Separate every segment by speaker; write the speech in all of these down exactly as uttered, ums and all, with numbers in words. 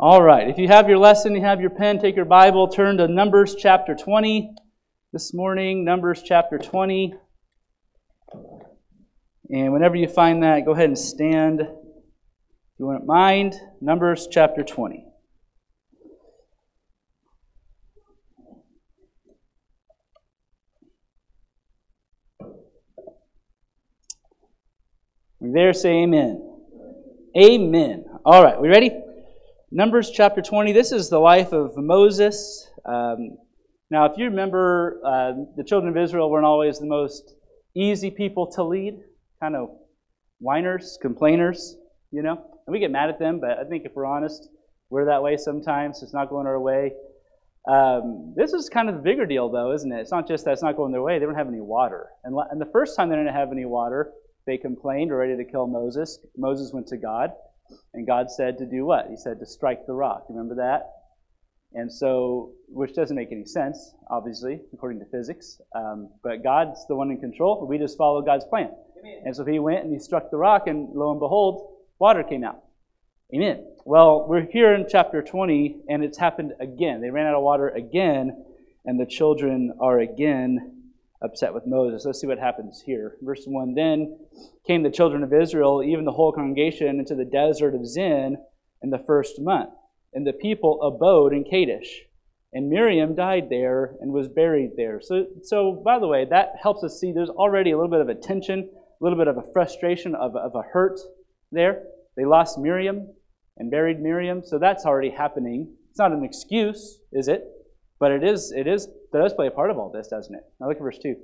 Speaker 1: All right, if you have your lesson, you have your pen, take your Bible, turn to Numbers chapter twenty. This morning, Numbers chapter twenty. And whenever you find that, go ahead and stand. If you wouldn't mind, Numbers chapter twenty. When you're there, say amen. Amen. All right, we ready? Numbers chapter twenty. This is the life of Moses. Um, now, if you remember, uh, the children of Israel weren't always the most easy people to lead. Kind of whiners, complainers, you know. And we get mad at them, but I think if we're honest, we're that way sometimes. It's not going our way. Um, this is kind of the bigger deal, though, isn't it? It's not just that it's not going their way. They don't have any water. And, and the first time they didn't have any water, they complained, were ready to kill Moses. Moses went to God, and God said to do what? He said to strike the rock. Remember that? And so, which doesn't make any sense, obviously, according to physics. Um, but God's the one in control. We just follow God's plan. Amen. And so he went and he struck the rock, and lo and behold, water came out. Amen. Well, we're here in chapter twenty, and it's happened again. They ran out of water again, and the children are again upset with Moses. Let's see what happens here. Verse one, then came the children of Israel, even the whole congregation, into the desert of Zin in the first month. And the people abode in Kadesh. And Miriam died there and was buried there. So, so by the way, that helps us see there's already a little bit of a tension, a little bit of a frustration, of, of a hurt there. They lost Miriam and buried Miriam, so that's already happening. It's not an excuse, is it? But it is, it is, that does play a part of all this, doesn't it? Now look at verse two.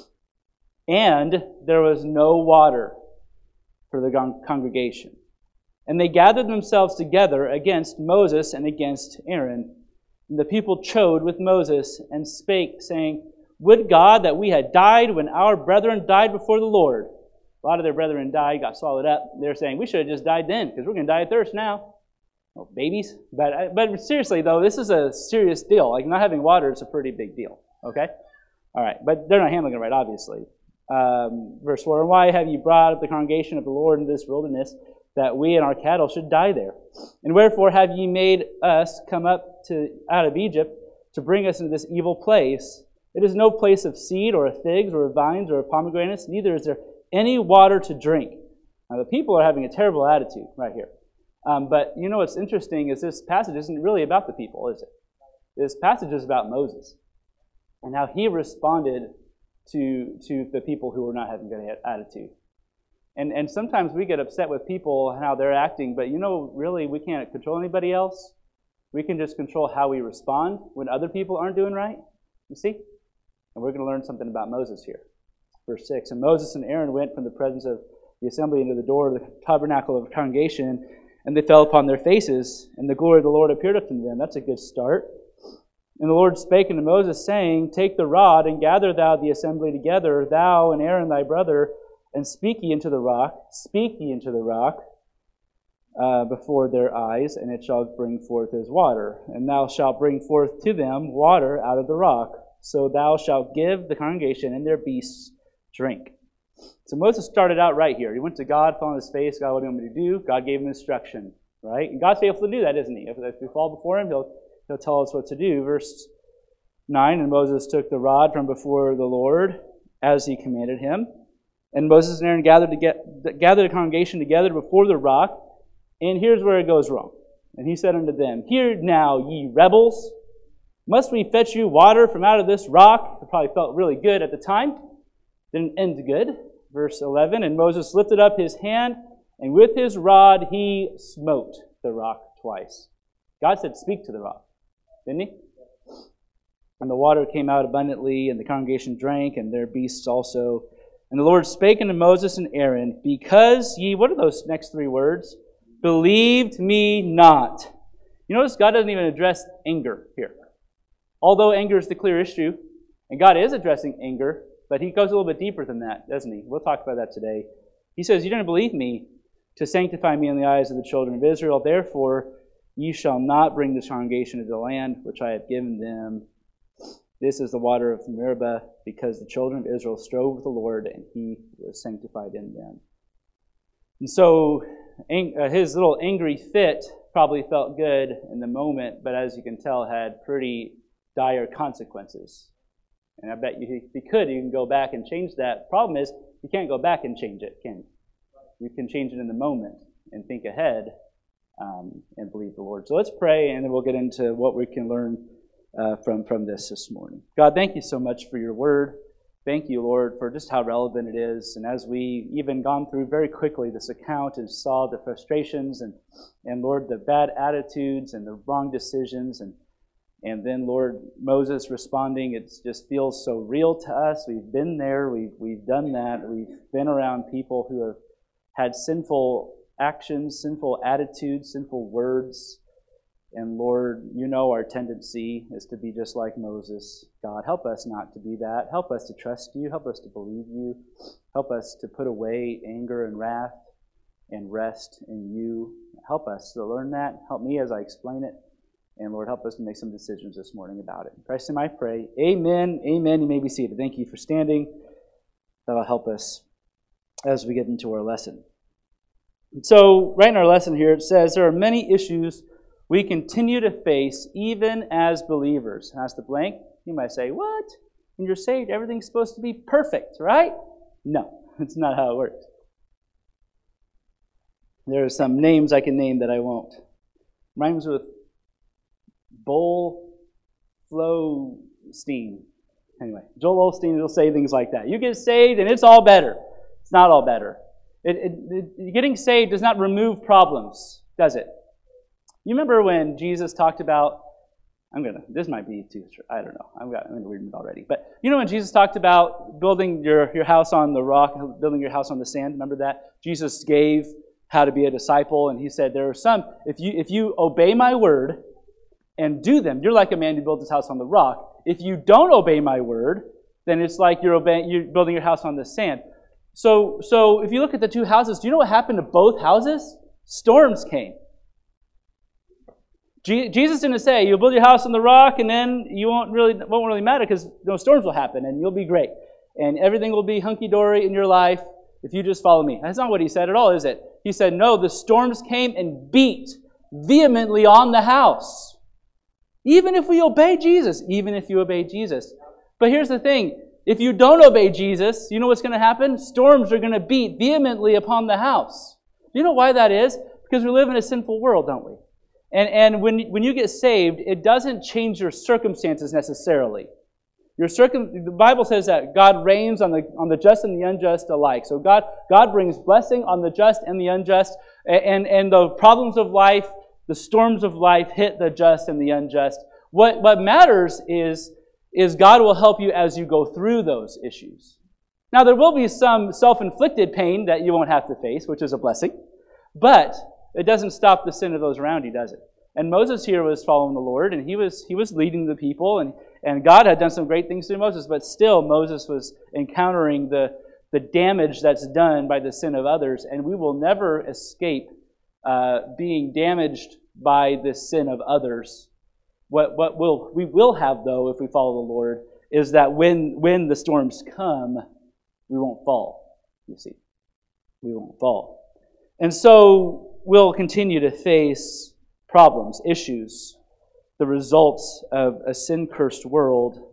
Speaker 1: And there was no water for the congregation. And they gathered themselves together against Moses and against Aaron. And the people chode with Moses and spake, saying, would God that we had died when our brethren died before the Lord. A lot of their brethren died, got swallowed up. They're saying, we should have just died then, because we're going to die of thirst now. Oh, babies. But but seriously, though, this is a serious deal. Like, not having water is a pretty big deal. Okay? All right. But they're not handling it right, obviously. Um, verse four, and why have you brought up the congregation of the Lord in this wilderness, that we and our cattle should die there? And wherefore have ye made us come up to out of Egypt to bring us into this evil place? It is no place of seed, or of figs, or of vines, or of pomegranates, neither is there any water to drink. Now, the people are having a terrible attitude right here. Um, but you know what's interesting is this passage isn't really about the people, is it? This passage is about Moses and how he responded to, to the people who were not having a good attitude. And, and sometimes we get upset with people and how they're acting, but you know, really, we can't control anybody else. We can just control how we respond when other people aren't doing right. You see? And we're going to learn something about Moses here. Verse six, and Moses and Aaron went from the presence of the assembly into the door of the tabernacle of the congregation, and they fell upon their faces, and the glory of the Lord appeared unto them. That's a good start. And the Lord spake unto Moses, saying, take the rod, and gather thou the assembly together, thou and Aaron thy brother, and speak ye into the rock, speak ye into the rock uh, before their eyes, and it shall bring forth his water. And thou shalt bring forth to them water out of the rock. So thou shalt give the congregation and their beasts drink. So Moses started out right here. He went to God, fell on his face. God, what do you want me to do? God gave him instruction, right? And God's faithful to do that, isn't he? If, if we fall before him, he'll, he'll tell us what to do. Verse nine, and Moses took the rod from before the Lord as he commanded him. And Moses and Aaron gathered, to get, gathered the congregation together before the rock. And here's where it goes wrong. And he said unto them, hear now, ye rebels, must we fetch you water from out of this rock? It probably felt really good at the time. Didn't end good. Verse eleven, and Moses lifted up his hand, and with his rod he smote the rock twice. God said, speak to the rock. Didn't he? And the water came out abundantly, and the congregation drank, and their beasts also. And the Lord spake unto Moses and Aaron, because ye, what are those next three words? Believed me not. You notice God doesn't even address anger here. Although anger is the clear issue, and God is addressing anger, but he goes a little bit deeper than that, doesn't he? We'll talk about that today. He says, you didn't believe me to sanctify me in the eyes of the children of Israel. Therefore, ye shall not bring this congregation into the land which I have given them. This is the water of Meribah, because the children of Israel strove with the Lord, and he was sanctified in them. And so his little angry fit probably felt good in the moment, but as you can tell, had pretty dire consequences. And I bet you, if you could, you can go back and change that. Problem is, you can't go back and change it, can you? You can change it in the moment and think ahead um, and believe the Lord. So let's pray, and then we'll get into what we can learn uh, from, from this this morning. God, thank you so much for your word. Thank you, Lord, for just how relevant it is. And as we even gone through very quickly this account and saw the frustrations and, and Lord, the bad attitudes and the wrong decisions, and And then, Lord, Moses responding, it just feels so real to us. We've been there. We've, we've done that. We've been around people who have had sinful actions, sinful attitudes, sinful words. And, Lord, you know our tendency is to be just like Moses. God, help us not to be that. Help us to trust you. Help us to believe you. Help us to put away anger and wrath and rest in you. Help us to learn that. Help me as I explain it. And Lord, help us to make some decisions this morning about it. In Christ's name I pray. Amen. Amen. You may be seated. Thank you for standing. That'll help us as we get into our lesson. So, right in our lesson here, it says there are many issues we continue to face even as believers. And that's the blank. You might say, what? When you're saved, everything's supposed to be perfect, right? No, it's not how it works. There are some names I can name that I won't. Rhymes with Bowl Flow Steam. Anyway, Joel Osteen will say things like that. You get saved and it's all better. It's not all better. It, it, it, getting saved does not remove problems, does it? You remember when Jesus talked about, I'm going to, this might be too, I don't know. I'm going to read it already. But you know when Jesus talked about building your, your house on the rock, building your house on the sand, remember that? Jesus gave how to be a disciple, and he said there are some, if you if you obey my word, and do them, you're like a man who built his house on the rock. If you don't obey my word, then it's like you're obeying, you're building your house on the sand. So, so if you look at the two houses, do you know what happened to both houses? Storms came. Je- Jesus didn't say you'll build your house on the rock, and then you won't really won't really matter because no storms will happen, and you'll be great, and everything will be hunky dory in your life if you just follow me. That's not what he said at all, is it? He said no. The storms came and beat vehemently on the house. Even if we obey Jesus, even if you obey Jesus. But here's the thing. If you don't obey Jesus, you know what's going to happen? Storms are going to beat vehemently upon the house. Do you know why that is? Because we live in a sinful world, don't we? And and when, when you get saved, it doesn't change your circumstances necessarily. Your circum, the Bible says that God reigns on the on the just and the unjust alike. So God God brings blessing on the just and the unjust. And, and the problems of life, the storms of life hit the just and the unjust. What, what matters is, is God will help you as you go through those issues. Now, there will be some self-inflicted pain that you won't have to face, which is a blessing. But it doesn't stop the sin of those around you, does it? And Moses here was following the Lord, and he was he was leading the people, and, and God had done some great things through Moses, but still Moses was encountering the, the damage that's done by the sin of others, and we will never escape uh, being damaged by the sin of others. What what will we will have, though, if we follow the Lord, is that when when the storms come, we won't fall, you see. We won't fall. And so we'll continue to face problems, issues, the results of a sin-cursed world.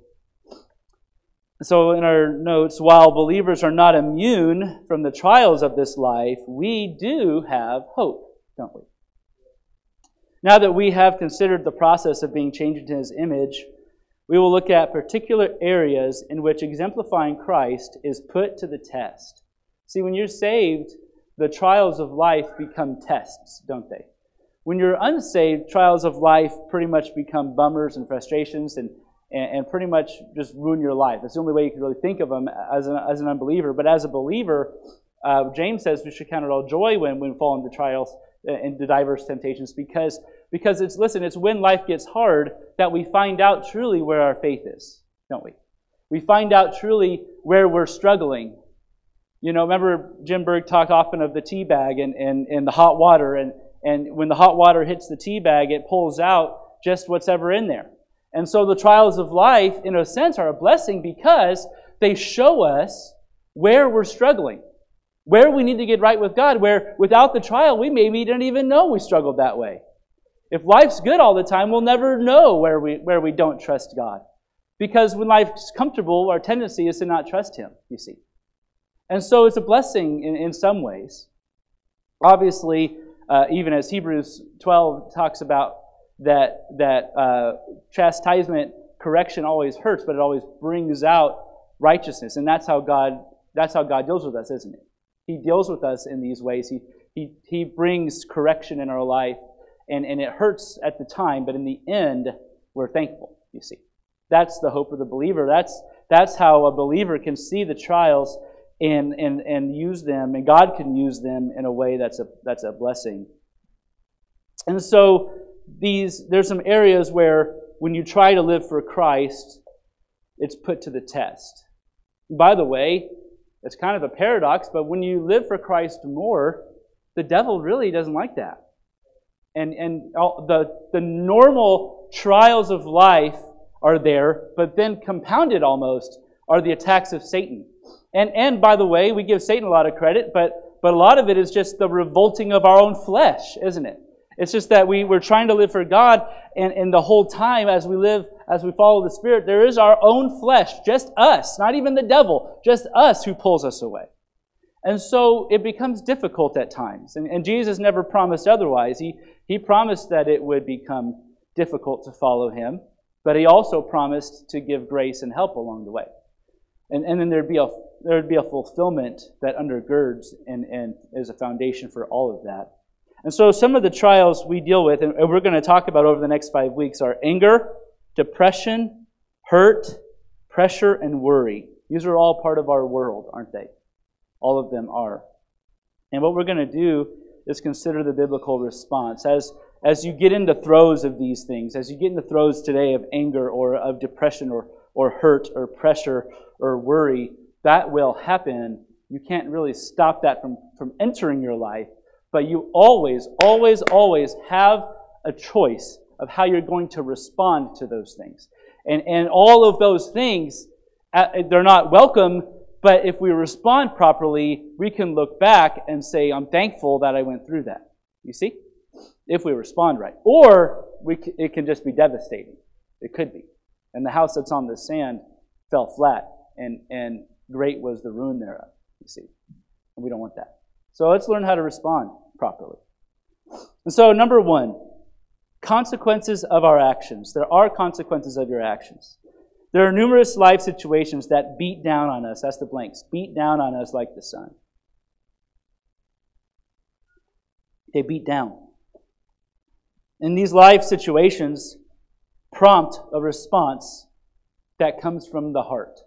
Speaker 1: So in our notes, while believers are not immune from the trials of this life, we do have hope, don't we? Now that we have considered the process of being changed into His image, we will look at particular areas in which exemplifying Christ is put to the test. See, when you're saved, the trials of life become tests, don't they? When you're unsaved, trials of life pretty much become bummers and frustrations and, and, and pretty much just ruin your life. That's the only way you can really think of them as an, as an unbeliever. But as a believer, uh, James says we should count it all joy when, when we fall into trials and diverse temptations because, because it's, listen, it's when life gets hard that we find out truly where our faith is, don't we? We find out truly where we're struggling. You know, remember Jim Berg talked often of the tea bag and, and, and the hot water, and, and when the hot water hits the tea bag, it pulls out just what's ever in there. And so the trials of life, in a sense, are a blessing because they show us where we're struggling, where we need to get right with God, where without the trial, we maybe didn't even know we struggled that way. If life's good all the time, we'll never know where we, where we don't trust God. Because when life's comfortable, our tendency is to not trust Him, you see. And so it's a blessing in, in some ways. Obviously, uh, even as Hebrews twelve talks about that, that uh, chastisement, correction always hurts, but it always brings out righteousness. And that's how God, that's how God deals with us, isn't it? He deals with us in these ways. He, he, he brings correction in our life. And, and it hurts at the time, but in the end, we're thankful, you see. That's the hope of the believer. That's, that's how a believer can see the trials and, and, and use them, and God can use them in a way that's a, that's a blessing. And so these there's some areas where when you try to live for Christ, it's put to the test. By the way, it's kind of a paradox, but when you live for Christ more, the devil really doesn't like that. And and all the the normal trials of life are there, but then compounded almost are the attacks of Satan. And and by the way, we give Satan a lot of credit, but but a lot of it is just the revolting of our own flesh, isn't it? It's just that we, we're trying to live for God, and, and the whole time as we live, as we follow the Spirit, there is our own flesh, just us, not even the devil, just us who pulls us away. And so it becomes difficult at times. And, and Jesus never promised otherwise. He, he promised that it would become difficult to follow Him, but He also promised to give grace and help along the way. And, and then there'd be a there'd be a fulfillment that undergirds and, and is a foundation for all of that. And so some of the trials we deal with, and we're going to talk about over the next five weeks, are anger, depression, hurt, pressure, and worry. These are all part of our world, aren't they? All of them are. And what we're going to do is consider the biblical response. As, as you get in the throes of these things, as you get in the throes today of anger or of depression or, or hurt or pressure or worry, that will happen. You can't really stop that from, from entering your life. But you always, always, always have a choice of how you're going to respond to those things. And, and all of those things, they're not welcome, but if we respond properly, we can look back and say, I'm thankful that I went through that. You see? If we respond right. Or we, it can just be devastating. It could be. And the house that's on the sand fell flat, and, and great was the ruin thereof. You see? And we don't want that. So let's learn how to respond properly. And so, number one, consequences of our actions. There are consequences of your actions. There are numerous life situations that beat down on us. That's the blanks. Beat down on us like the sun. They beat down. And these life situations prompt a response that comes from the heart.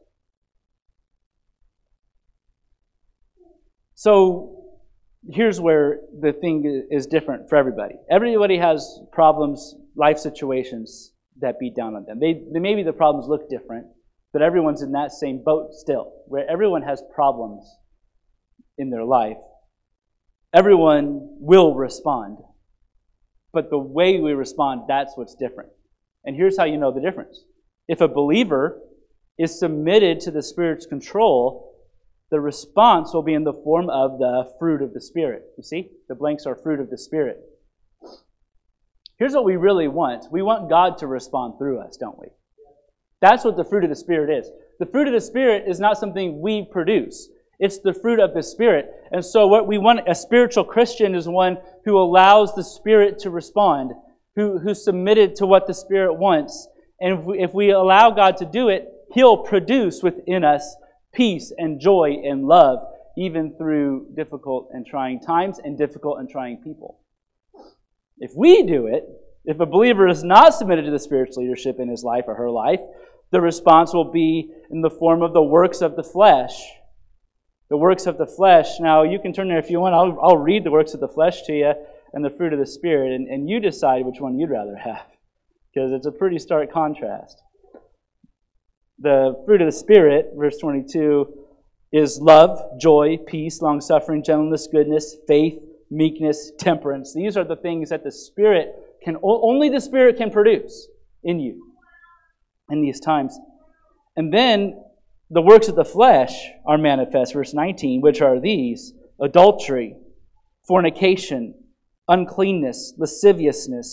Speaker 1: So, here's where the thing is different for everybody. Everybody has problems, life situations that beat down on them. They, they maybe the problems look different, but everyone's in that same boat still, where everyone has problems in their life. Everyone will respond, but the way we respond, that's what's different. And here's how you know the difference. If a believer is submitted to the Spirit's control, the response will be in the form of the fruit of the Spirit. You see? The blanks are fruit of the Spirit. Here's what we really want. We want God to respond through us, don't we? That's what the fruit of the Spirit is. The fruit of the Spirit is not something we produce. It's the fruit of the Spirit. And so what we want, a spiritual Christian is one who allows the Spirit to respond, who, who's submitted to what the Spirit wants. And if we, if we allow God to do it, He'll produce within us peace and joy and love, even through difficult and trying times and difficult and trying people. If we do it, if a believer is not submitted to the Spirit's leadership in his life or her life, the response will be in the form of the works of the flesh. The works of the flesh. Now, you can turn there if you want. I'll, I'll read the works of the flesh to you and the fruit of the Spirit, and, and you decide which one you'd rather have, because it's a pretty stark contrast. The fruit of the Spirit, verse twenty-two, is love, joy, peace, long-suffering, gentleness, goodness, faith, meekness, temperance. These are the things that the Spirit can, only the Spirit can produce in you in these times. And then the works of the flesh are manifest, verse nineteen, which are these: adultery, fornication, uncleanness, lasciviousness,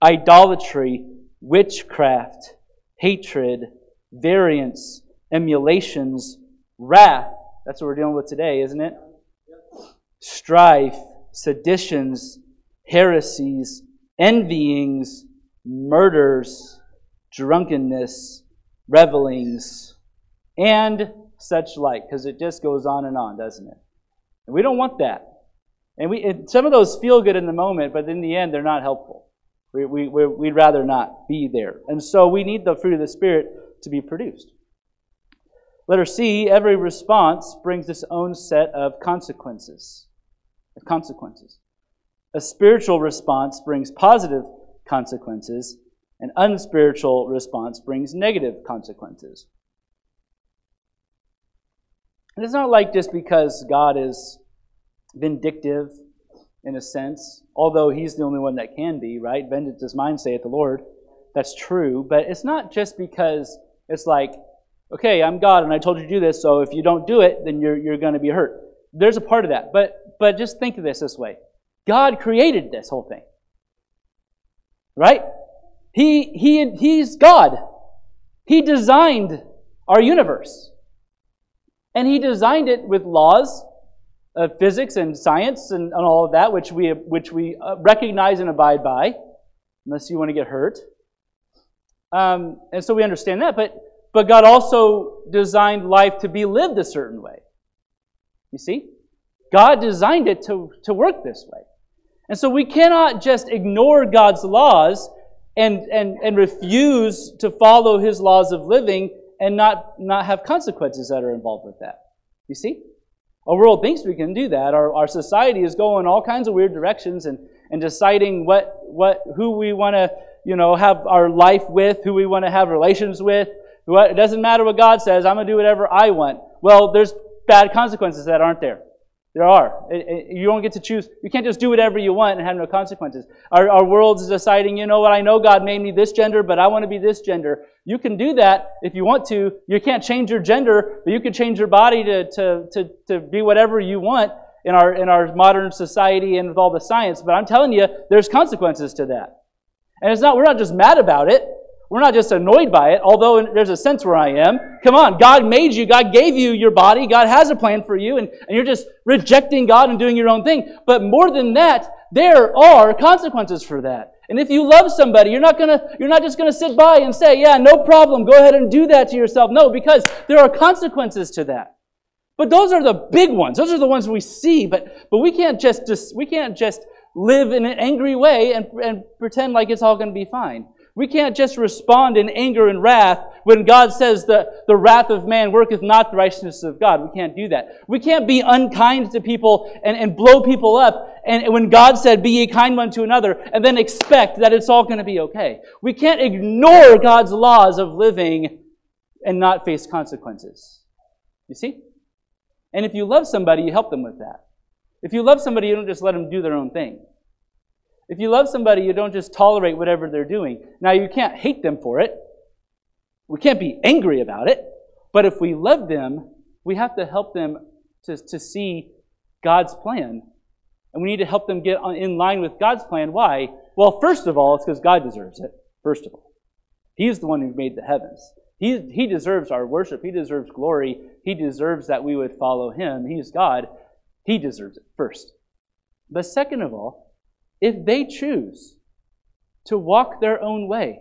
Speaker 1: idolatry, witchcraft, hatred, variance, emulations, wrath. That's what we're dealing with today, isn't it? Strife, seditions, heresies, envyings, murders, drunkenness, revelings, and such like. Because it just goes on and on, doesn't it? And we don't want that. And we it, some of those feel good in the moment, but in the end, they're not helpful. We, we, we, we'd rather not be there. And so we need the fruit of the Spirit to be produced. Letter C, every response brings its own set of consequences. Of consequences. A spiritual response brings positive consequences. An unspiritual response brings negative consequences. And it's not like just because God is vindictive in a sense, although He's the only one that can be, right? Vengeance is mine, saith the Lord. That's true, but it's not just because it's like, okay, I'm God and I told you to do this, so if you don't do it, then you're you're going to be hurt. There's a part of that, but but just think of this this way. God created this whole thing. Right? He he He's God. He designed our universe. And He designed it with laws of physics and science and, and all of that, which we which we recognize and abide by, unless you want to get hurt. Um, and so we understand that, but but God also designed life to be lived a certain way. You see? God designed it to, to work this way. And so we cannot just ignore God's laws and, and, and refuse to follow His laws of living and not, not have consequences that are involved with that. You see? Our world thinks we can do that. Our, our society is going all kinds of weird directions and, and deciding what, what who we want to you know, have our life with, who we want to have relations with. It doesn't matter what God says. I'm going to do whatever I want. Well, there's bad consequences that aren't there. There are. It, it, you don't get to choose. You can't just do whatever you want and have no consequences. Our, our world is deciding, you know what, I know God made me this gender, but I want to be this gender. You can do that if you want to. You can't change your gender, but you can change your body to, to, to, to be whatever you want in our, in our modern society and with all the science. But I'm telling you, there's consequences to that. And it's not, we're not just mad about it. We're not just annoyed by it, although there's a sense where I am. Come on, God made you. God gave you your body. God has a plan for you, and, and you're just rejecting God and doing your own thing. But more than that, there are consequences for that. And if you love somebody, you're not gonna, you're not just going to sit by and say, yeah, no problem, go ahead and do that to yourself. No, because there are consequences to that. But those are the big ones. Those are the ones we see. But but we can't just, just we can't just live in an angry way and, and pretend like it's all going to be fine. We can't just respond in anger and wrath when God says the, the wrath of man worketh not the righteousness of God. We can't do that. We can't be unkind to people and, and blow people up and when God said, be ye kind one to another, and then expect that it's all going to be okay. We can't ignore God's laws of living and not face consequences. You see? And if you love somebody, you help them with that. If you love somebody, you don't just let them do their own thing. If you love somebody, you don't just tolerate whatever they're doing. Now, you can't hate them for it. We can't be angry about it. But if we love them, we have to help them to, to see God's plan. And we need to help them get on, in line with God's plan. Why? Well, first of all, it's because God deserves it. First of all. He's the one who made the heavens. He, he deserves our worship. He deserves glory. He deserves that we would follow Him. He's God. He deserves it first. But second of all, if they choose to walk their own way,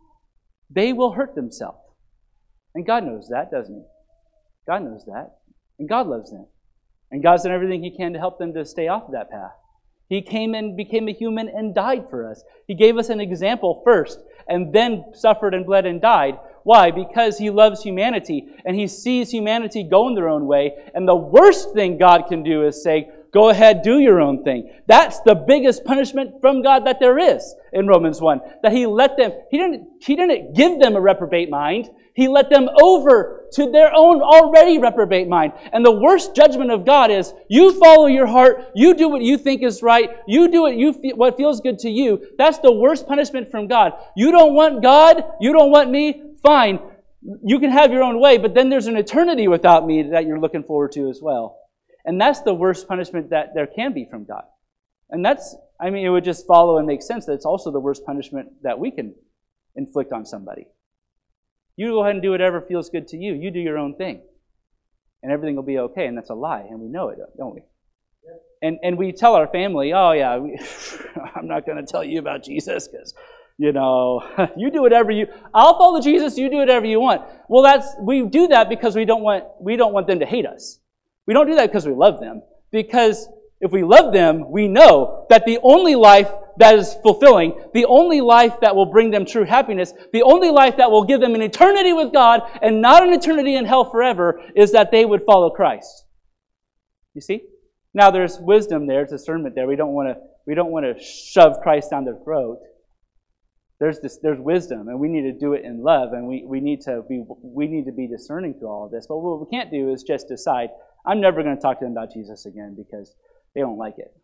Speaker 1: they will hurt themselves. And God knows that, doesn't He? God knows that. And God loves them. And God's done everything He can to help them to stay off of that path. He came and became a human and died for us. He gave us an example first, and then suffered and bled and died. Why? Because He loves humanity, and He sees humanity going their own way. And the worst thing God can do is say, go ahead, do your own thing. That's the biggest punishment from God that there is in Romans one. That He let them, He didn't, He didn't give them a reprobate mind. He let them over to their own already reprobate mind. And the worst judgment of God is, you follow your heart, you do what you think is right, you do what you feel, what feels good to you. That's the worst punishment from God. You don't want God, you don't want me, fine. You can have your own way, but then there's an eternity without me that you're looking forward to as well. And that's the worst punishment that there can be from God. And that's, I mean, it would just follow and make sense that it's also the worst punishment that we can inflict on somebody. You go ahead and do whatever feels good to you. You do your own thing. And everything will be okay. And that's a lie. And we know it, don't we? Yep. And and we tell our family, oh, yeah, we, I'm not going to tell you about Jesus because, you know, you do whatever you... I'll follow Jesus, you do whatever you want. Well, that's we do that because we don't want we don't want them to hate us. We don't do that because we love them. Because if we love them, we know that the only life that is fulfilling, the only life that will bring them true happiness, the only life that will give them an eternity with God and not an eternity in hell forever is that they would follow Christ. You see? Now there's wisdom there, discernment there. We don't want to we don't want to shove Christ down their throat. There's this there's wisdom, and we need to do it in love, and we, we need to be we need to be discerning through all of this. But what we can't do is just decide, I'm never going to talk to them about Jesus again because they don't like it.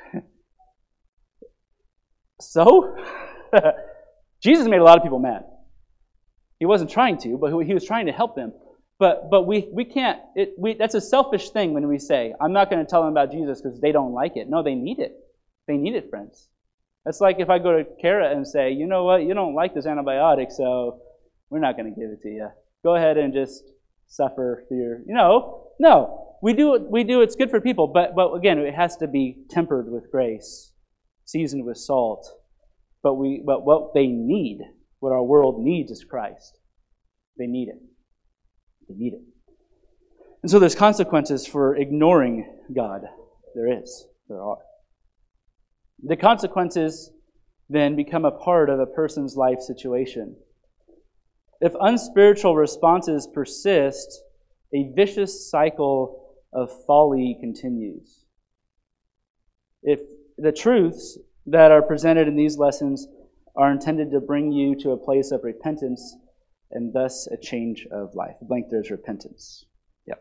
Speaker 1: So, Jesus made a lot of people mad. He wasn't trying to, but he was trying to help them. But but we we can't. It we that's a selfish thing when we say, I'm not going to tell them about Jesus because they don't like it. No, they need it. They need it, friends. That's like if I go to Kara and say, you know what, you don't like this antibiotic, so we're not going to give it to you. Go ahead and just suffer through your. You know, no. We do it, we do it's good for people, but but again, it has to be tempered with grace, seasoned with salt. But we but what they need, what our world needs is Christ. They need it. They need it. And so there's consequences for ignoring God. There is. There are. The consequences then become a part of a person's life situation. If unspiritual responses persist, a vicious cycle of folly continues. If the truths that are presented in these lessons are intended to bring you to a place of repentance and thus a change of life. Blank, there's repentance. Yep.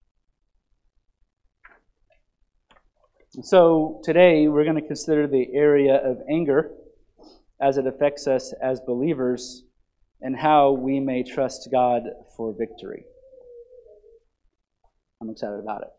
Speaker 1: So today we're going to consider the area of anger as it affects us as believers and how we may trust God for victory. I'm excited about it.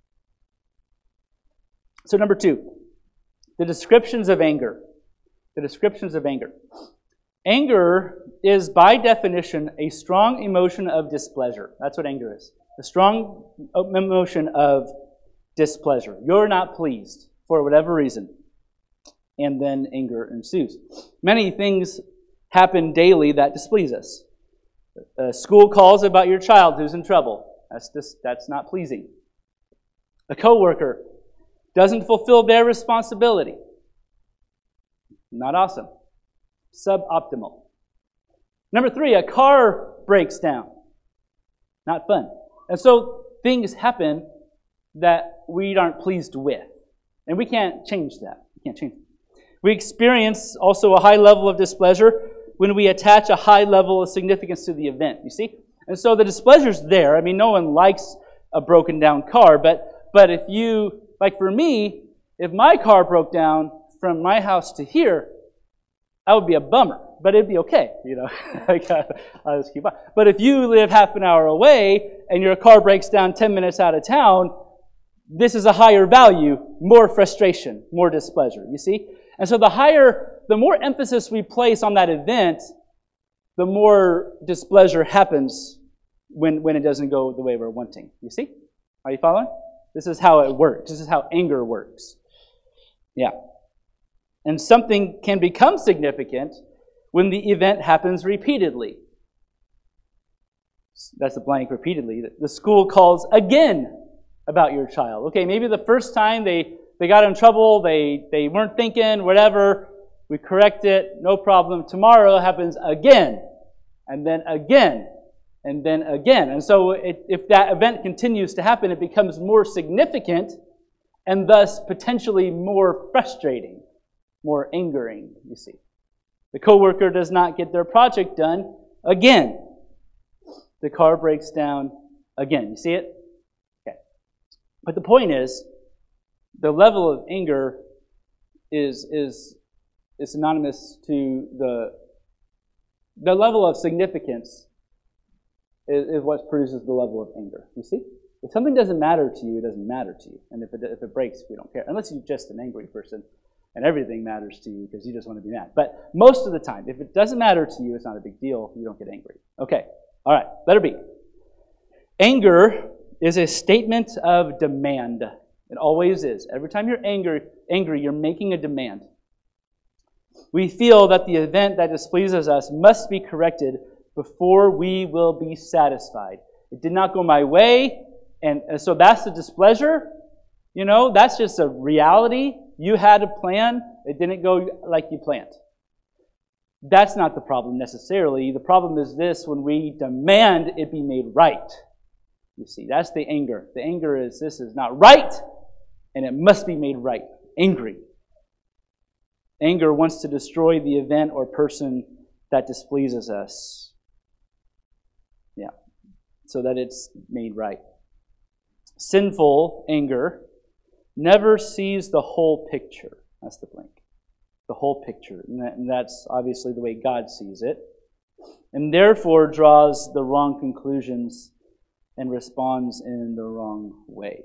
Speaker 1: So number two, the descriptions of anger. The descriptions of anger. Anger is by definition a strong emotion of displeasure. That's what anger is. A strong emotion of displeasure. You're not pleased for whatever reason. And then anger ensues. Many things happen daily that displease us. A school calls about your child who's in trouble. That's just, that's not pleasing. A coworker doesn't fulfill their responsibility. Not awesome. Suboptimal. Number three, a car breaks down. Not fun. And so things happen that we aren't pleased with. And we can't change that. We can't change it. We experience also a high level of displeasure when we attach a high level of significance to the event. You see? And so the displeasure's there. I mean, no one likes a broken down car, but but if you, like for me, if my car broke down from my house to here, that would be a bummer, but it'd be okay, you know. I'll just keep on. But if you live half an hour away and your car breaks down ten minutes out of town, this is a higher value, more frustration, more displeasure, you see? And so the higher, the more emphasis we place on that event, the more displeasure happens when, when it doesn't go the way we're wanting. You see? Are you following? This is how it works. This is how anger works. Yeah. And something can become significant when the event happens repeatedly. That's a blank, repeatedly. The school calls again about your child. Okay, maybe the first time they, they got in trouble, they, they weren't thinking, whatever. We correct it, no problem. Tomorrow it happens again, and then again, and then again. And so it, if that event continues to happen, it becomes more significant and thus potentially more frustrating, more angering, you see. The coworker does not get their project done again. The car breaks down again. You see it? Okay. But the point is, the level of anger is is is synonymous to the the level of significance is, is what produces the level of anger. You see? If something doesn't matter to you, it doesn't matter to you. And if it, if it breaks, we don't care. Unless you're just an angry person. and everything matters to you because you just want to be mad. But most of the time, if it doesn't matter to you, it's not a big deal. You don't get angry. Okay, all right, letter B. Anger is a statement of demand. It always is. Every time you're angry, angry, you're making a demand. We feel that the event that displeases us must be corrected before we will be satisfied. It did not go my way, and so that's the displeasure. You know, that's just a reality. You had a plan. It didn't go like you planned. That's not the problem necessarily. The problem is this: when we demand it be made right. You see, that's the anger. The anger is, this is not right, and it must be made right. Angry. Anger wants to destroy the event or person that displeases us. Yeah. So that it's made right. Sinful anger never sees the whole picture. That's the blank. The whole picture. And, that, and that's obviously the way God sees it. And therefore draws the wrong conclusions and responds in the wrong way.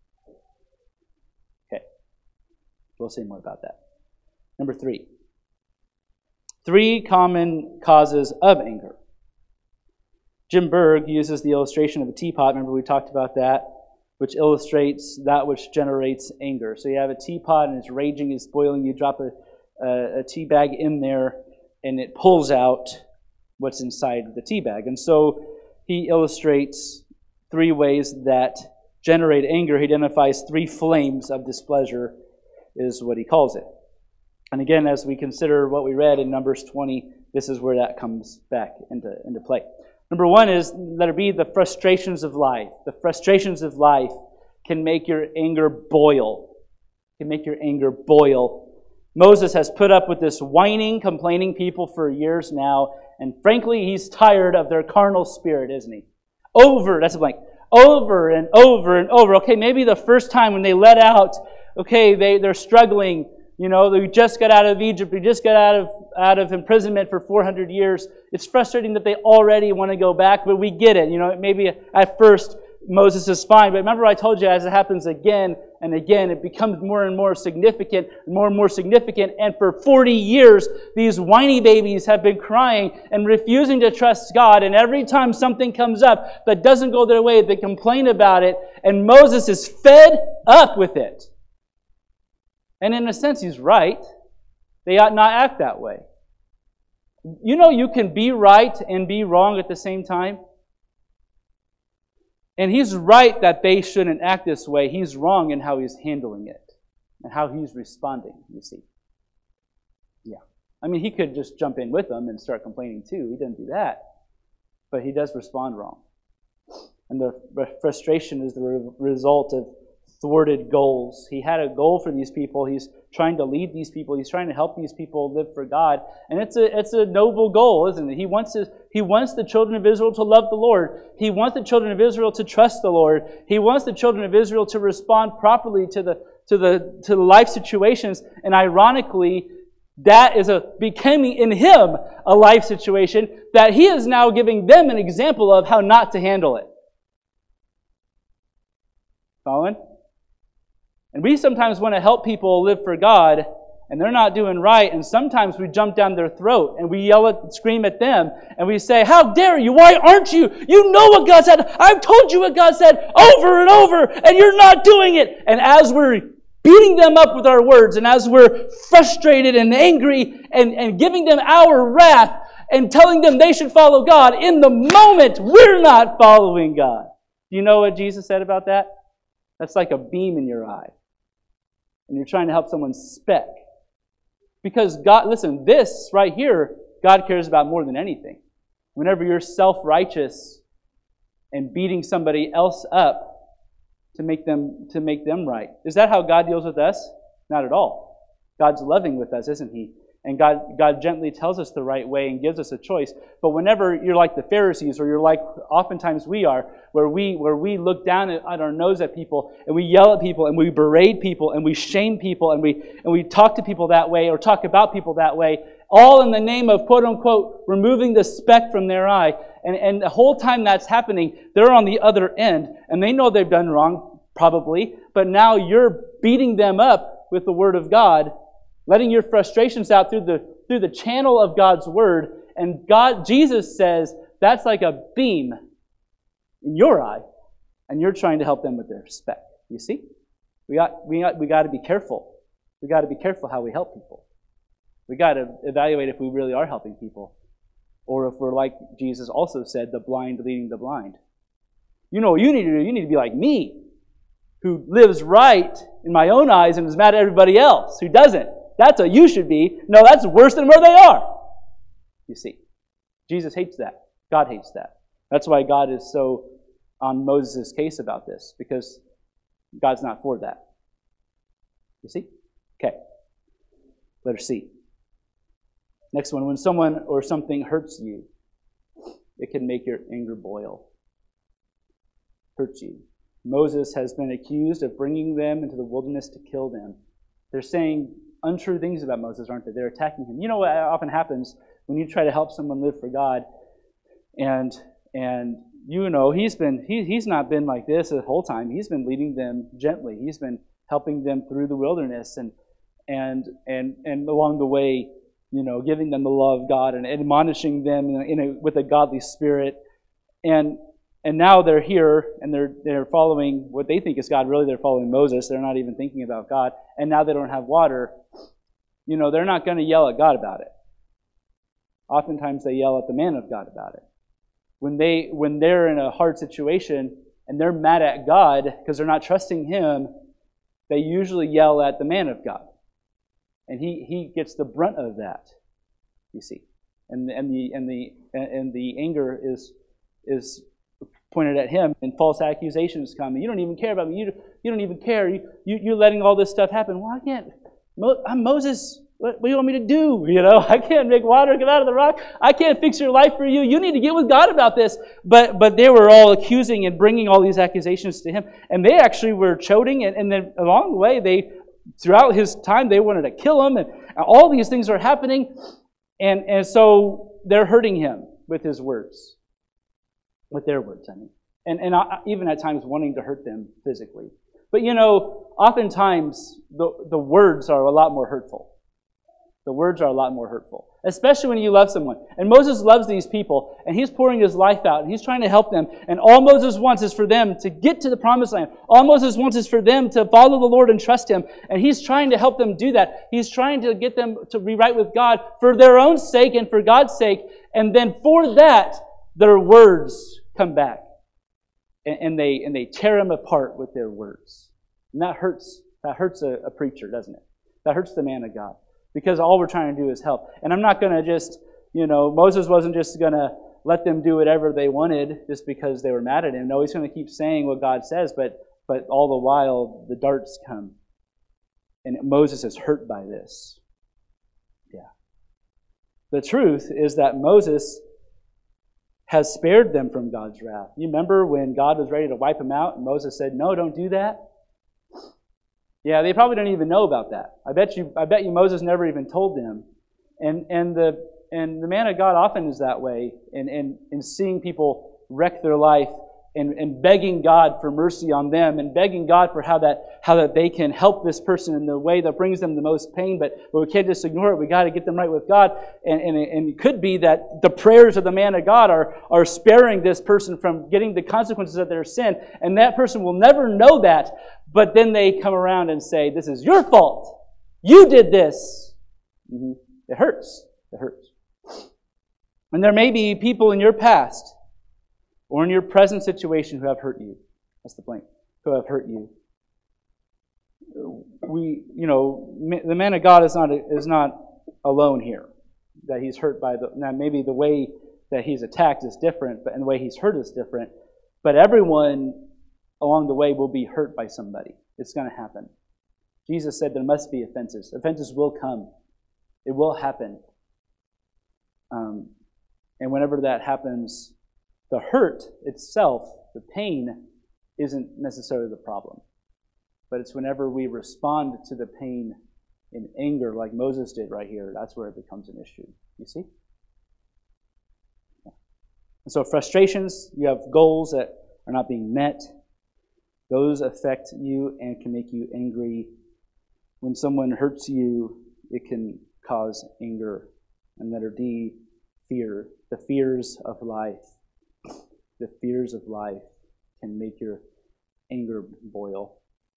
Speaker 1: Okay. We'll say more about that. Number three. Three common causes of anger. Jim Berg uses the illustration of a teapot. Remember we talked about that, which illustrates that which generates anger. So you have a teapot and it's raging, it's boiling. You drop a, a, a tea bag in there and it pulls out what's inside the tea bag. And so he illustrates three ways that generate anger. He identifies three flames of displeasure is what he calls it. And again, as we consider what we read in Numbers twenty, this is where that comes back into, into play. Number one is, letter B, the frustrations of life. The frustrations of life can make your anger boil. Can make your anger boil. Moses has put up with this whining, complaining people for years now, and frankly, he's tired of their carnal spirit, isn't he? Over, that's a blank. Over and over and over. Okay, maybe the first time when they let out, okay, they, they're struggling. You know, they just got out of Egypt. We just got out of out of imprisonment for four hundred years. It's frustrating that they already want to go back, but we get it. You know, maybe at first Moses is fine, but remember I told you as it happens again and again, it becomes more and more significant, more and more significant. And for forty years, these whiny babies have been crying and refusing to trust God. And every time something comes up that doesn't go their way, they complain about it. And Moses is fed up with it. And in a sense, he's right. They ought not act that way. You know you can be right and be wrong at the same time? And he's right that they shouldn't act this way. He's wrong in how he's handling it and how he's responding, you see. Yeah. I mean, he could just jump in with them and start complaining too. He didn't do that. But he does respond wrong. And the frustration is the re- result of thwarted goals. He had a goal for these people. He's trying to lead these people. He's trying to help these people live for God. And it's a it's a noble goal, isn't it? He wants his, he wants the children of Israel to love the Lord. He wants the children of Israel to trust the Lord. He wants the children of Israel to respond properly to the to the to the life situations. And ironically, that is a becoming in him a life situation that he is now giving them an example of how not to handle it. Following? And we sometimes want to help people live for God, and they're not doing right, and sometimes we jump down their throat, and we yell at, scream at them, and we say, how dare you? Why aren't you? You know what God said. I've told you what God said over and over, and you're not doing it. And as we're beating them up with our words, and as we're frustrated and angry, and, and giving them our wrath, and telling them they should follow God, in the moment, we're not following God. Do you know what Jesus said about that? That's like a beam in your eye. And you're trying to help someone speck. Because God, listen, this right here, God cares about more than anything. Whenever you're self-righteous and beating somebody else up to make them to make them right. Is that how God deals with us? Not at all. God's loving with us, isn't He? And God, God gently tells us the right way and gives us a choice. But whenever you're like the Pharisees, or you're like oftentimes we are, where we where we look down at, at our nose at people, and we yell at people, and we berate people, and we shame people, and we and we talk to people that way, or talk about people that way, all in the name of quote unquote removing the speck from their eye. And and the whole time that's happening, they're on the other end, and they know they've done wrong, probably, but now you're beating them up with the Word of God. letting your frustrations out through the through the channel of God's word. And God, Jesus says that's like a beam in your eye, and you're trying to help them with their speck. You see, we got we got we got to be careful. We got to be careful how we help people. We got to evaluate if we really are helping people, or if we're like Jesus also said, the blind leading the blind. You know what you need to do? You need to be like me, who lives right in my own eyes and is mad at everybody else who doesn't. That's what you should be. No, that's worse than where they are. You see, Jesus hates that. God hates that. That's why God is so on Moses' case about this, because God's not for that. You see? Okay. Letter C. Next one, when someone or something hurts you, it can make your anger boil. Hurts you. Moses has been accused of bringing them into the wilderness to kill them. They're saying untrue things about Moses, aren't they? They're attacking him. You know what often happens when you try to help someone live for God, and and you know he's been he, he's not been like this the whole time. He's been leading them gently. He's been helping them through the wilderness, and and and and along the way, you know, giving them the love of God and admonishing them in a, in a, with a godly spirit, and and now they're here and they're they're following what they think is God. Really, they're following Moses. They're not even thinking about God, and now they don't have water. You know, they're not going to yell at God about it. Oftentimes, they yell at the man of God about it. When they when they're in a hard situation and they're mad at God because they're not trusting Him, they usually yell at the man of God. And he, he gets the brunt of that, you see. And and the and the and the anger is is pointed at him, and false accusations come. You don't even care about me. You you don't even care. You, you you're letting all this stuff happen. Well, I can't. Mo, I'm Moses. What, what do you want me to do? You know, I can't make water come out of the rock. I can't fix your life for you. You need to get with God about this. But but they were all accusing and bringing all these accusations to him, and they actually were choking. And, and then along the way, they throughout his time, they wanted to kill him, and all these things are happening, and and so they're hurting him with his words, with their words, I mean, and and even at times wanting to hurt them physically. But you know, oftentimes the the words are a lot more hurtful. The words are a lot more hurtful, especially when you love someone. And Moses loves these people, and he's pouring his life out, and he's trying to help them. And all Moses wants is for them to get to the promised land. All Moses wants is for them to follow the Lord and trust Him. And he's trying to help them do that. He's trying to get them to be right with God for their own sake and for God's sake. And then for that, their words come back. And, and they and they tear him apart with their words. And that hurts. That hurts a, a preacher, doesn't it? That hurts the man of God. Because all we're trying to do is help. And I'm not going to just, you know, Moses wasn't just going to let them do whatever they wanted just because they were mad at him. No, he's going to keep saying what God says, but but all the while the darts come. And Moses is hurt by this. Yeah. The truth is that Moses has spared them from God's wrath. You remember when God was ready to wipe them out and Moses said, no, don't do that? Yeah, they probably don't even know about that. I bet you I bet you Moses never even told them. And and the and the man of God often is that way in, in, in seeing people wreck their life and, and begging God for mercy on them and begging God for how that how that they can help this person in the way that brings them the most pain, but, but we can't just ignore it. We got to get them right with God. And, and, and it could be that the prayers of the man of God are, are sparing this person from getting the consequences of their sin. And that person will never know that. But then they come around and say, this is your fault. You did this. Mm-hmm. It hurts. It hurts. And there may be people in your past or in your present situation who have hurt you. That's the point. Who have hurt you. We, you know, the man of God is not is not alone here. That he's hurt by the now maybe the way that he's attacked is different, but and the way he's hurt is different. But everyone along the way will be hurt by somebody. It's going to happen. Jesus said there must be offenses. Offenses will come. It will happen. Um, and whenever that happens, the hurt itself, the pain, isn't necessarily the problem. But it's whenever we respond to the pain in anger, like Moses did right here, that's where it becomes an issue. You see? And so frustrations, you have goals that are not being met. Those affect you and can make you angry. When someone hurts you, it can cause anger. And letter D, fear. The fears of life. The fears of life can make your anger boil.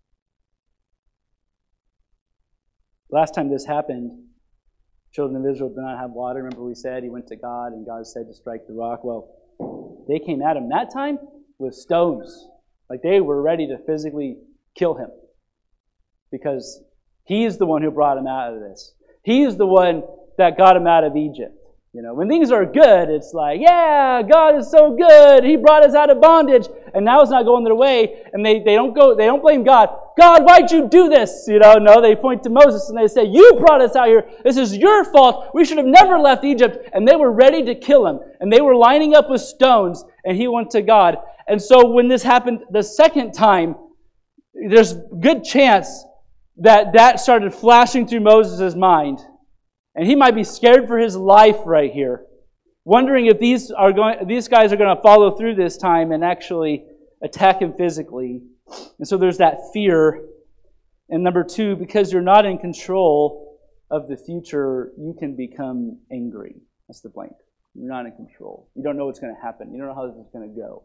Speaker 1: Last time this happened, children of Israel did not have water. Remember we said he went to God and God said to strike the rock. Well, they came at him that time with stones. Like they were ready to physically kill him. Because he's the one who brought him out of this. He's the one that got him out of Egypt. You know, when things are good, it's like, yeah, God is so good. He brought us out of bondage. And now it's not going their way. And they, they don't go, they don't blame God. God, why'd you do this? You know, no, they point to Moses and they say, you brought us out here. This is your fault. We should have never left Egypt. And they were ready to kill him. And they were lining up with stones. And he went to God. And so when this happened the second time, there's good chance that that started flashing through Moses' mind. And he might be scared for his life right here, wondering if these are going, these guys are going to follow through this time and actually attack him physically. And so there's that fear. And number two, because you're not in control of the future, you can become angry. That's the blank. You're not in control. You don't know what's going to happen. You don't know how this is going to go.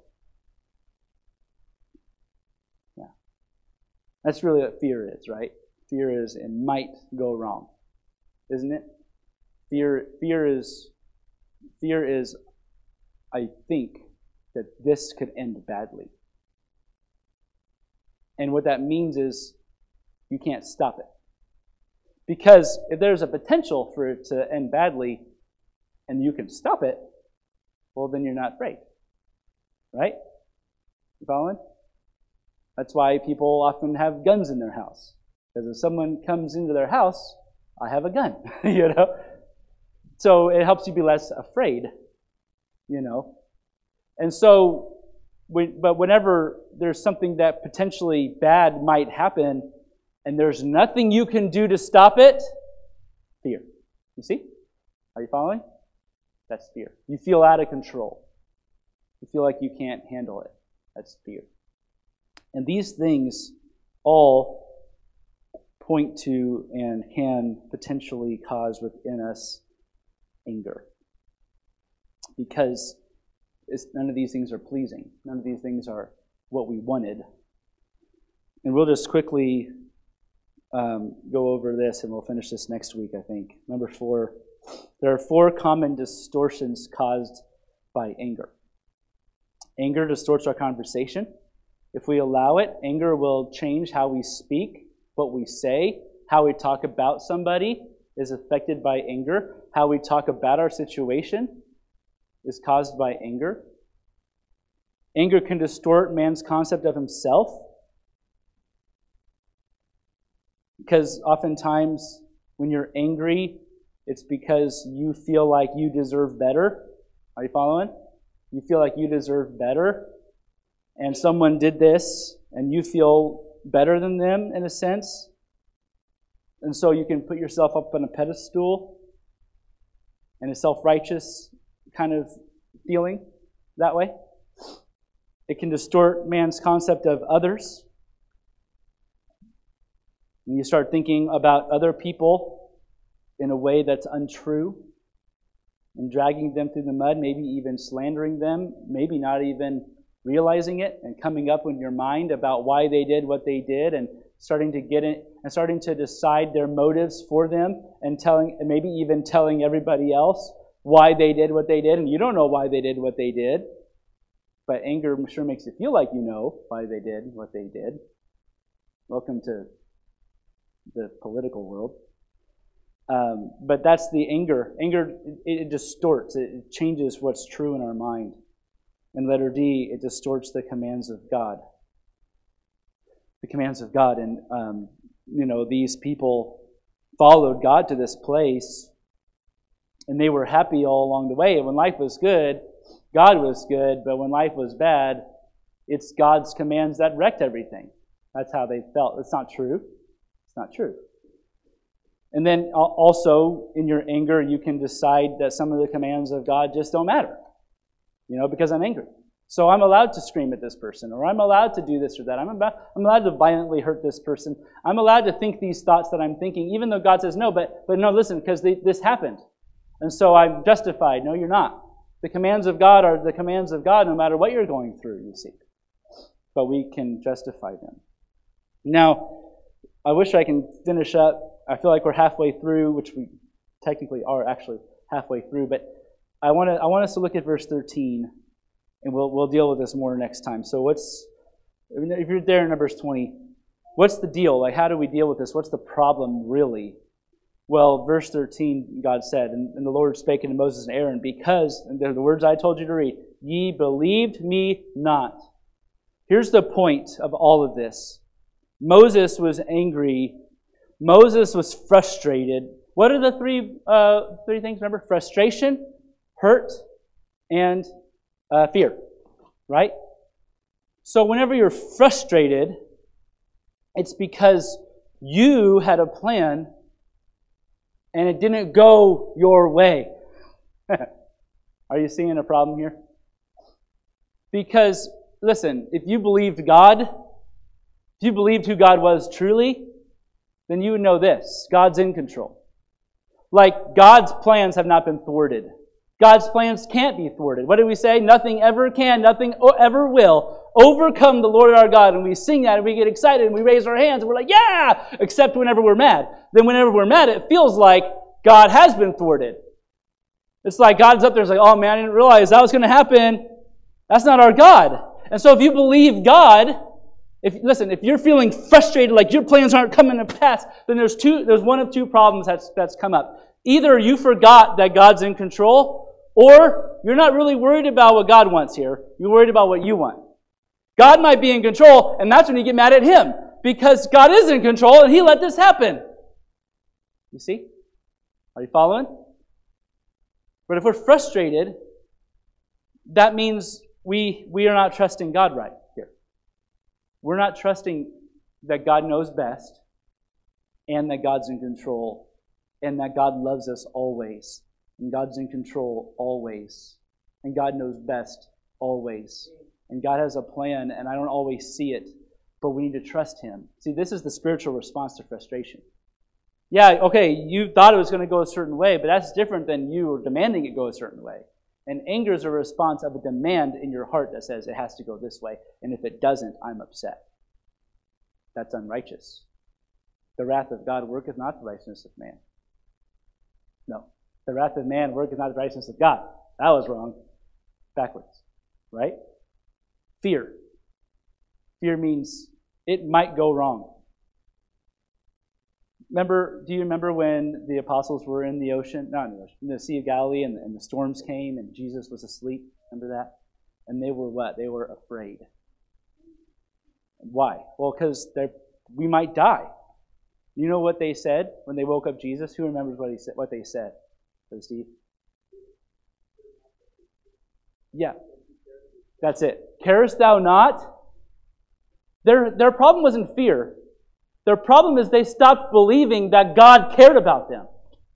Speaker 1: Yeah. That's really what fear is, right? Fear is it might go wrong, isn't it? Fear, fear is, fear is, I think, that this could end badly. And what that means is you can't stop it. Because if there's a potential for it to end badly and you can stop it, well, then you're not afraid. Right? You following? That's why people often have guns in their house. Because if someone comes into their house, I have a gun, you know? So it helps you be less afraid, you know? And so, when, but whenever there's something that potentially bad might happen, and there's nothing you can do to stop it, fear. You see? Are you following? That's fear. You feel out of control. You feel like you can't handle it. That's fear. And these things all point to and can potentially cause within us anger. Because it's, none of these things are pleasing. None of these things are what we wanted. And we'll just quickly um, go over this and we'll finish this next week, I think. Number four, there are four common distortions caused by anger. Anger distorts our conversation. If we allow it, anger will change how we speak, what we say, how we talk about somebody is affected by anger. How we talk about our situation is caused by anger. Anger can distort man's concept of himself. Because oftentimes when you're angry, it's because you feel like you deserve better. Are you following? You feel like you deserve better. And someone did this, and you feel better than them in a sense. And so you can put yourself up on a pedestal and a self-righteous kind of feeling that way. It can distort man's concept of others. And you start thinking about other people in a way that's untrue and dragging them through the mud, maybe even slandering them, maybe not even realizing it and coming up in your mind about why they did what they did and starting to get it and starting to decide their motives for them and telling, and maybe even telling everybody else why they did what they did, and you don't know why they did what they did, but anger sure makes you feel like you know why they did what they did. Welcome to the political world. Um, but that's the anger. Anger, it, it distorts. It changes what's true in our mind. And letter D, it distorts the commands of God. The commands of God. And, um, you know, these people followed God to this place, and they were happy all along the way. And when life was good, God was good. But when life was bad, it's God's commands that wrecked everything. That's how they felt. It's not true. It's not true. And then also, in your anger, you can decide that some of the commands of God just don't matter. You know, because I'm angry. So I'm allowed to scream at this person, or I'm allowed to do this or that. I'm, about, I'm allowed to violently hurt this person. I'm allowed to think these thoughts that I'm thinking, even though God says no, but, but no, listen, because this happened. And so I'm justified. No, you're not. The commands of God are the commands of God no matter what you're going through, you see. But we can justify them. Now, I wish I can finish up. I feel like we're halfway through, which we technically are actually halfway through, but I want to I want us to look at verse thirteen, and we'll we'll deal with this more next time. So what's, if you're there in Numbers twenty, what's the deal? Like, how do we deal with this? What's the problem really? Well, verse thirteen, God said, and, and the Lord spake unto Moses and Aaron, because, and they're the words I told you to read, ye believed me not. Here's the point of all of this. Moses was angry. Moses was frustrated. What are the three uh, three things? Remember? Frustration, hurt, and uh, fear. Right? So whenever you're frustrated, it's because you had a plan and it didn't go your way. Are you seeing a problem here? Because, listen, if you believed God, if you believed who God was truly, then you would know this. God's in control. Like, God's plans have not been thwarted. God's plans can't be thwarted. What did we say? Nothing ever can, nothing ever will overcome the Lord our God. And we sing that and we get excited and we raise our hands and we're like, yeah! Except whenever we're mad. Then whenever we're mad, it feels like God has been thwarted. It's like God's up there, it's like, oh man, I didn't realize that was going to happen. That's not our God. And so if you believe God, if listen, if you're feeling frustrated, like your plans aren't coming to pass, then there's two, there's one of two problems that's that's come up. Either you forgot that God's in control, or you're not really worried about what God wants here. You're worried about what you want. God might be in control, and that's when you get mad at Him, because God is in control and He let this happen. You see? Are you following? But if we're frustrated, that means we we are not trusting God right here. We're not trusting that God knows best, and that God's in control, and that God loves us always, and God's in control always, and God knows best always, and God has a plan, and I don't always see it, but we need to trust Him. See, this is the spiritual response to frustration. Yeah, okay, you thought it was going to go a certain way, but that's different than you demanding it go a certain way. And anger is a response of a demand in your heart that says it has to go this way, and if it doesn't, I'm upset. That's unrighteous. The wrath of God worketh not the righteousness of man. No. The wrath of man worketh not the righteousness of God. That was wrong. Backwards. Right? Fear. Fear means it might go wrong. Remember, do you remember when the apostles were in the ocean, not in the ocean, in the Sea of Galilee, and, and the storms came and Jesus was asleep? Remember that? And they were what? They were afraid. Why? Well, because we might die. You know what they said when they woke up Jesus? Who remembers what he said? What they said? Brother Steve? Yeah, that's it. Carest thou not? Their their problem wasn't fear. Their problem is they stopped believing that God cared about them.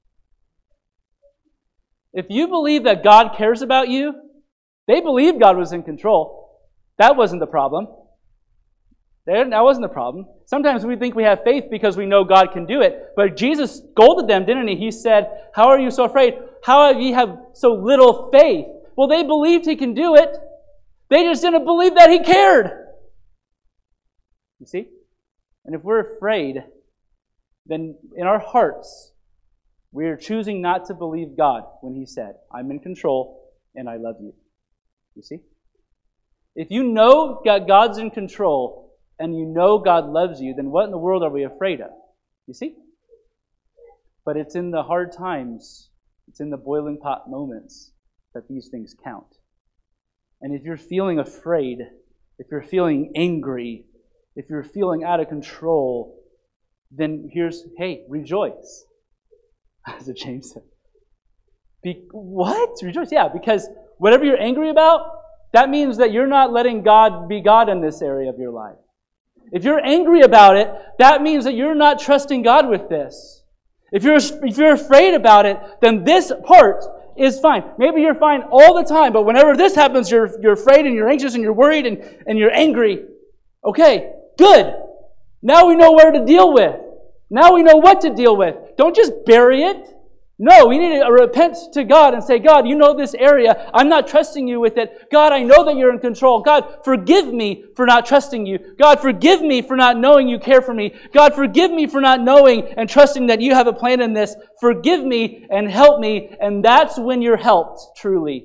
Speaker 1: If you believe that God cares about you, they believed God was in control. That wasn't the problem. That wasn't the problem. Sometimes we think we have faith because we know God can do it. But Jesus scolded them, didn't He? He said, how are you so afraid? How have ye have so little faith? Well, they believed He can do it. They just didn't believe that He cared. You see? And if we're afraid, then in our hearts, we are choosing not to believe God when He said, I'm in control and I love you. You see? If you know God's in control and you know God loves you, then what in the world are we afraid of? You see? But it's in the hard times, it's in the boiling pot moments that these things count. And if you're feeling afraid, if you're feeling angry, if you're feeling out of control, then here's, hey, rejoice. As James said. Be, what? Rejoice? Yeah, because whatever you're angry about, that means that you're not letting God be God in this area of your life. If you're angry about it, that means that you're not trusting God with this. If you're, if you're afraid about it, then this part is fine. Maybe you're fine all the time, but whenever this happens, you're, you're afraid and you're anxious and you're worried and, and you're angry. Okay, good. Now we know where to deal with. Now we know what to deal with. Don't just bury it. No, we need to repent to God and say, God, you know this area. I'm not trusting you with it. God, I know that you're in control. God, forgive me for not trusting you. God, forgive me for not knowing you care for me. God, forgive me for not knowing and trusting that you have a plan in this. Forgive me and help me. And that's when you're helped, truly.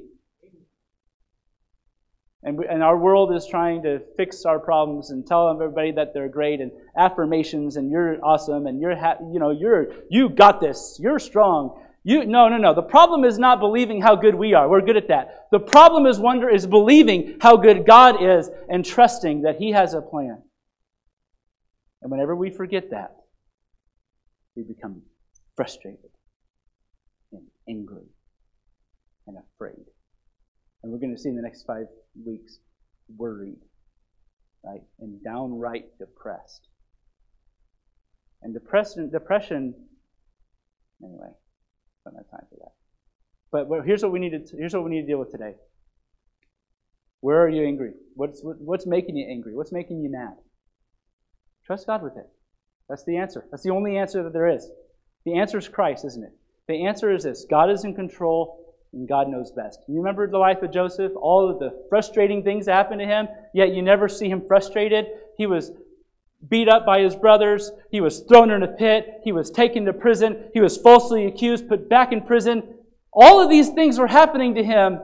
Speaker 1: And, we, and our world is trying to fix our problems and tell everybody that they're great and affirmations and you're awesome and you're ha- you know you're you got this. You're strong. You no no no. The problem is not believing how good we are. We're good at that. The problem is wonder is believing how good God is and trusting that He has a plan. And whenever we forget that, we become frustrated and angry and afraid. And we're going to see in the next five weeks, worried, right? And downright depressed. And depression, depression, anyway, I don't have time for that. But, but here's what we need to here's what we need to deal with today. Where are you angry? What's what, what's making you angry? What's making you mad? Trust God with it. That's the answer. That's the only answer that there is. The answer is Christ, isn't it? The answer is this: God is in control. And God knows best. You remember the life of Joseph? All of the frustrating things that happened to him, yet you never see him frustrated. He was beat up by his brothers. He was thrown in a pit. He was taken to prison. He was falsely accused, put back in prison. All of these things were happening to him.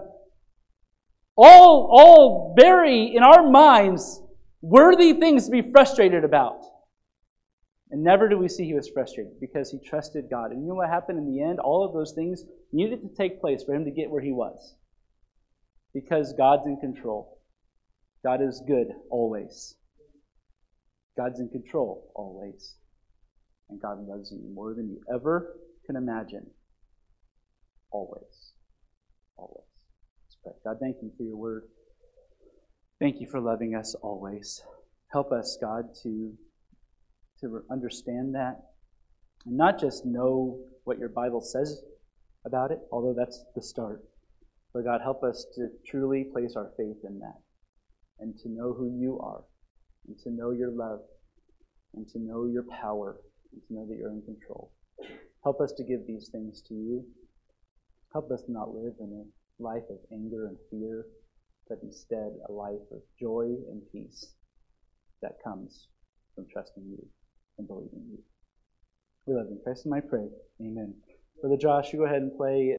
Speaker 1: All, all very, in our minds, worthy things to be frustrated about. And never do we see he was frustrated because he trusted God. And you know what happened in the end? All of those things needed to take place for him to get where he was. Because God's in control. God is good always. God's in control always. And God loves you more than you ever can imagine. Always. Always. Let's pray. God, thank you for your word. Thank you for loving us always. Help us, God, to to understand that, and not just know what your Bible says about it, although that's the start. But God, help us to truly place our faith in that, and to know who you are, and to know your love, and to know your power, and to know that you're in control. Help us to give these things to you. Help us not live in a life of anger and fear, but instead a life of joy and peace that comes from trusting you and believing you. We love you in Christ, and I pray. Amen. Brother Josh, you go ahead and play